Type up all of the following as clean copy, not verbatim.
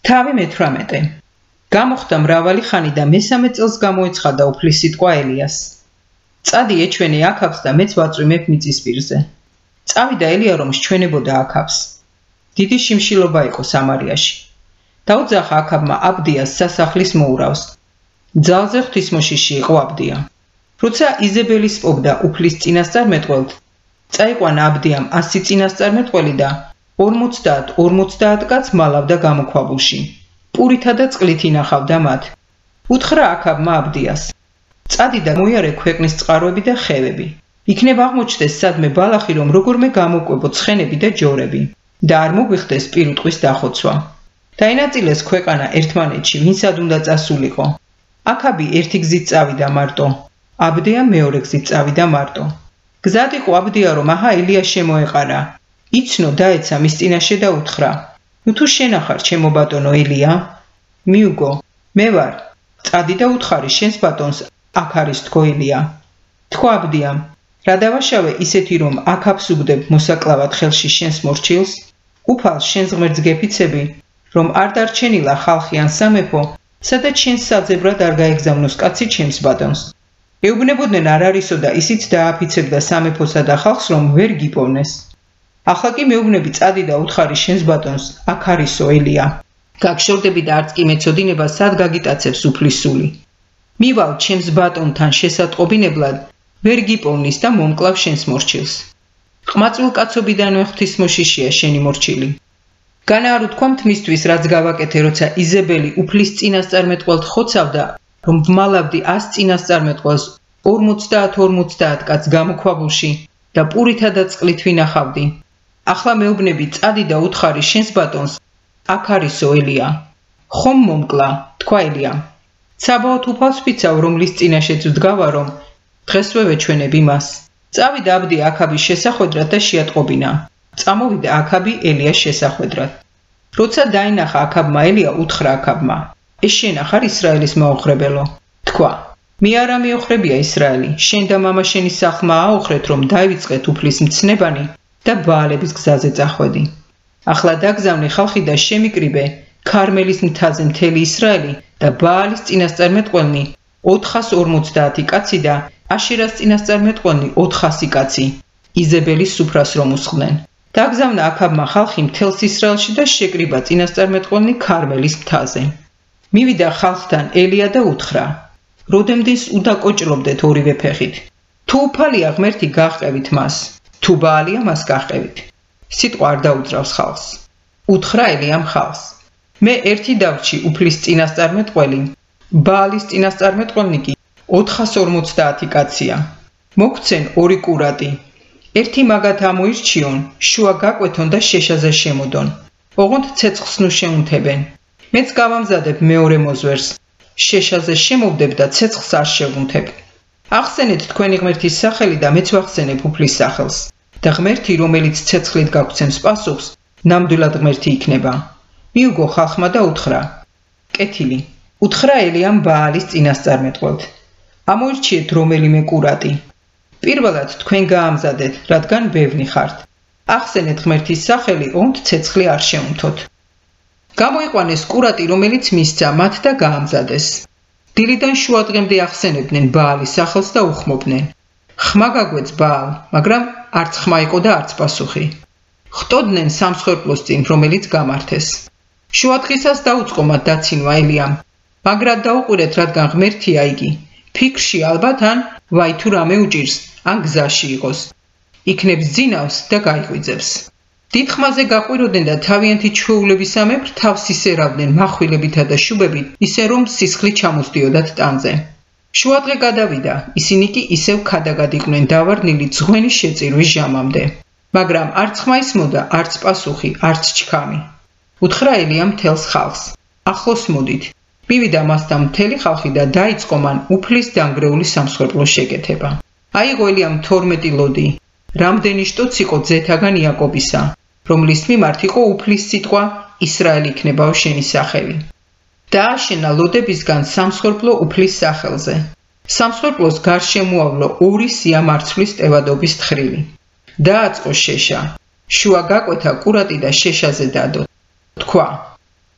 თავი მე-18. გამოხდა მრავალი ხანი და მესამე წელს გამოეცხადა უფლის სიტყვა ელიას. წადი ეჩვენე აქაბს და მეც ვაწვიმებ მიწის პირზე. წავიდა ელია რომ შეჩვენებოდა აქაბს. დიდი შიმშილობა იყო სამარიაში. დაუძახა აქაბმა აბდიას სასახლის მოურავს. ძალზე ღვთისმოშიში იყო აბდია. როცა იზებელი სპობდა უფლის წინასწარმეტყველთ, წაიყვანა აბდიამ 100 წინასწარმეტყველი და 50 კაც მალავდა გამოქვაბულში. პურითა და წყლით ინახავდა მათ. უთხრა აქაბმა აბდიას: წადი და მოიარე ქვეყნის წყაროები და ხევები. იქნებ აღმოჩნდეს სადმე ბალახი, რომ როგორმე გამოკვებო ცხენები და ჯორები და არ მოგვიხდეს პირუტყვის დახოცვა. დაინაწილეს ქვეყანა ერთმანეთში, ვინსად უნდა წასულიყო. აქაბი ერთი გზით წავიდა მარტო, აბდია მეორე გზით წავიდა მარტო. გზად იყო აბდია რომ აჰა ელია შემოეყარა. იცნო დაეცა მის წინაშე და უთხრა: ნუ თუ შენახარ ჩემო ბატონო ელია? მიუგო, მე ვარ. წადი და უთხარი შენს ბატონს აქ არის თქო ელია. თქვა აბდიამ: რა დავაშავე ისეთი რომ აქაბს უგდებ მოსაკლავად ხელში შენს მორჩილს? უფალს შენს ღმერთს გეფიცები, რომ არ დარჩენილა ხალხი ან სამეფო, სადაც შენს საძებრად არ გაეგზავნოს კაცი ჩემს ბატონს. ეუბნებოდნენ არ არისო და ისიც დააფიცებდა სამეფოსა და ხალხს, რომ ვერ გიპოვნეს. ახლა კი მეუბნები წადი და უთხარი შენს ბატონს აქ არისო ელია. გაგშორდები და არც კი მეწოდინება სად გაგიტაცებს უფლის სული. მივალ ჩემს ბატონთან შესატყობინებლად, ვერ გიპოვნის და მომკლავ შენს მორჩილს. ყმაწვილ კაცობიდანვე ღვთისმოშიშია შენი მორჩილი. განა არ უთქვამთ მისთვის რაც გავაკეთე, როცა იზებელი უფლის წინასწარმეტყველთ ხოცავდა, რომ ვმალავდი 100 წინასწარმეტყველს 50 კაც გამოქვაბულში და პურითა და წყლით ვინახავდი. ახლა მეუბნები წადი და უთხარი შენს ბატონს აქ არისო ელია. ხომ მომკლა, თქვა ელიამ. ცაბაოთ უფალს ვფიცავ, რომლის წინაშეც ვდგავა, რომ დღესვე ვეჩვენებ იმას. წავიდა აბდია აქაბის შესახვედრად და შეატყობინა. წამოვიდა აქაბი ელიას შესახვედრად. როცა დაინახა აქაბმა ელია, უთხრა აქაბმა: ეს შენ ახარ ისრაელის მაოხრებელო? თქვა: მე არა მეოხრებია ისრაელი, შენ და მამა შენი სახლმა აოხრეთ, რომ დაივიწყეთ უფლის მცნებანი და ბაალების გზაზე წახვედი. ახლა დაგზავნე ხალხი და შემიკრიბე ქარმელის მთაზე მთელი ისრაელი და ბაალის წინასწარმეტყველნი 450 კაცი და აშერას წინასწარმეტყველნი 400 კაცი იზებელის სუფრას რომ უსხდნენ. დაგზავნა აქაბმა ხალხი მთელს ისრაელში და შეკრიბა წინასწარმეტყველნი ქარმელის მთაზე. მივიდა ხალხთან ელია და უთხრა: როდემდის უდაკოჭლობდეთ ორივე ფეხით? თუ უფალია ღმერთი გაჰყევით მას, თუ ბაალია მას გაჰყევით. სიტყვა არ დაუძრავს ხალხს. უთხრა ელიამ ხალხს: მე ერთი დავრჩი უფლის წინასწარმეტყველი, ბაალის წინასწარმეტყველნი კი 450 კაცია. მოგცენ ორი კურატი. ერთი მაგათ ამოირჩიონ, შუა გაკვეთონ და შეშაზე შემოდონ. ოღონდ ცეცხლს ნუ შეუნთებენ. მეც გავამზადებ მეორე მოზვერს. შეშაზე შემოვდებ და ცეცხლს არ შევუნთებ. ახსენეთ თქვენი ღმერთის სახელი და მეც ვახსენებ უფლის სახელს. და ღმერთი, რომელიც ცეცხლით გაგცემს პასუხს, ნამდვილად ღმერთი იქნება. მიუგო ხალხმა და უთხრა: კეთილი. უთხრა ელიამ ბაალის წინასწარმეტყველთ: ამოირჩიეთ რომელიმე კურატი. პირველად თქვენ გაამზადეთ, რადგან ბევრი ხართ. ახსენეთ ღმერთის სახელი, ონთ ცეცხლი არ შეუნთოთ. გამოიყვანეს კურატი, რომელიც მისცა მათ და გაამზადეს. დილიდან შუადღემდე ახსენებდნენ ბაალის სახელს და უხმობდნენ. ხმა გაგვეც ბაალ, მაგრამ არც ხმა იყო და არც პასუხი. ხტოდნენ სამსხვერპლოს წინ, რომელიც გამართეს. შუადღისას დაუწყო მათ დაცინვა ელიამ. მაგრად დაუყურეთ, რადგან ღმერთია იგი. ფიქრში ალბათ ან ვაი თუ რამე უჭირს, ან გზაში იყოს. იქნებს ძინავს და გაიღვიძებს. დიდ ხმაზე გაყვიროდნენ და თავიანთი ჩვეულებისამებრ თავს ისერავდნენ מחვილებითა და შუბებით, ისე რომ სისხლი ჩამოსდიოდათ ტანზე. შუადღე გადავიდა, ისინი კი ისევ ქადაგად იყვნენ დავარდნილი ძღვენის შეწირვის ჟამამდე. მაგრამ არც ხმა ისმოდა, არც პასუხი, არც ჩქამი. უთხრა ელიამ მთელს ხალხს: ახლოს მოდით. მივიდა მასთან მთელი ხალხი და დაიწყო მან უფლის დანგრეული სამსხვერპლო შეკეთება. აიღო ელიამ 12 ლოდი. რამდენი შტოც იყო ძეთაგან იაკობისა, რომლის მიმართ იყო უფლის სიტყვა: ისრაელი იქნებაო შენი სახელი. დააშენა ლოდებისგან სამსხვერპლო უფლის სახელზე. სამსხვერპლოს გარშემოავლო 2 სიამარცვლის ტევადობის თხრილი. დააწყო შეშა. შუა გაკვეთა კურატი და შეშაზე დადო. თქვა: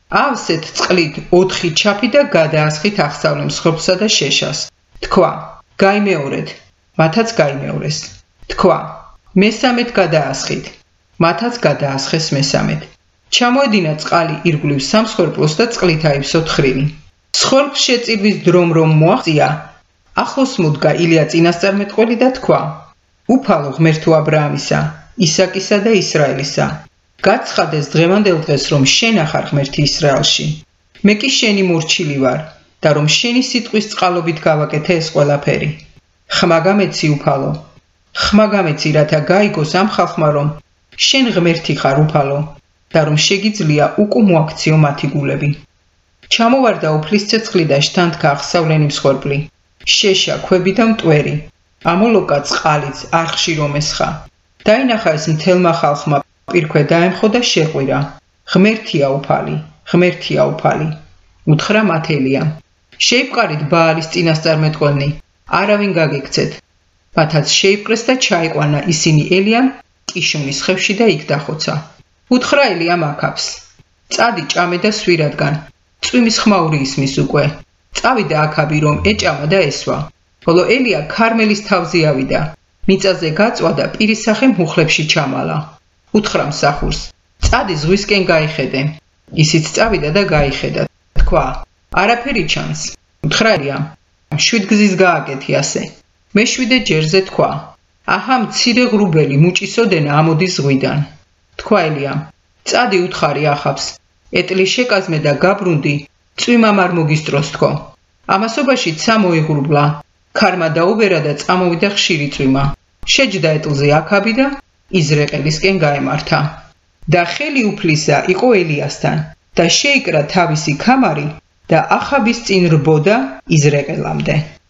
ავსეთ წყლით 4 ჩაფი და გადაასხით აღსავლე მსხვერპლსა და შეშას. თქვა, გაიმეორეთ, მათაც გაიმეორეს. თქვა, მესამედ გადაასხით, მათაც გადაასხეს მესამედ. ჩამოედინა წყალი ირგვლივ სამსხვერპლოს და წყლით აივსო თხრილი. მსხვერპლს შეწირვის დრომ რომ მოაღწია, ახლოს მოდგა ილია წინასწარმეტყველი და თქვა, უფალო ღმერთო აბრაამისა, ისაკისა და ისრაელისა, გაცხადეს დღევანდელ დღეს რომ შენ ახარ ღმერთი ისრაელში. მე კი შენი მორჩილი ვარ და რომ შენი სიტყვის წყალობით გავაკეთე ეს ყველაფერი. ხმა გამეცი უფალო, ხმა გამეცი რათა გაიგოს ამ ხალხმა რომ შენ ღმერთი ხარ უფალო და რომ შეგიძლია უკუ მოაქციო მათი გულები. ჩამოვარდა უფლის ცეცხლი და შთანთქა აღსავლენი მსხვერპლი, შეშა, ქვები და მტვერი, ამოლოკა წყალიც არხში რომ ესხა. დაინახა ეს მთელმა ხალხმა, პირქვე დაემხო და შეყვირა. ღმერთია უფალი, ღმერთია უფალი. უთხრა მათ ელიამ, შეიპყარით ბაალის წინასწარმეტყველნი, არავინ გაგექცეთ. მათაც შეიპყრეს და ჩაიყვანა ისინი ელიამ კიშონის ხევში და იქ დახოცა. უთხრა ელიამ აქაბს, წადი ჭამე და სვირადგან, წვიმის ხმაური ისმის უკვე. წავიდა აქაბი რომ ეჭამა და ესვა. ხოლო ელია ქარმელის თავზე ავიდა, მიწაზე გაწვა და პირის სახე მუხლებში ჩამალა. უთხრა მსახურს, წადი ზღვისკენ გაიხედე. ისიც წავიდა და გაიხედა. თქვა, არაფერი ჩანს. უთხრა ელიამ, 7 გზის გააკეთი ასე. მე-7 ჯერზე თქვა, აჰა მცირე ღრუბელი მუჭისოდენა ამოდის ზღვიდან. თქვა ელიამ, წადი უთხარი ახაბს, ეტლი შეკაზმე და გაბრუნდი, წვიმამ არ მოგისტროს თქო. ამასობაში ცა მოიღრუბლა, ქარმა დაუბერა და წამოვიდა ხშირი წვიმა. შეჯდა ეტლზე აქაბი და იზრაელისკენ გაემართა. და ხელი უფლისა იყო ელიასთან და შეიკრა თავისი ქამარი და ახაბის წინ რბოდა იზრაელამდე.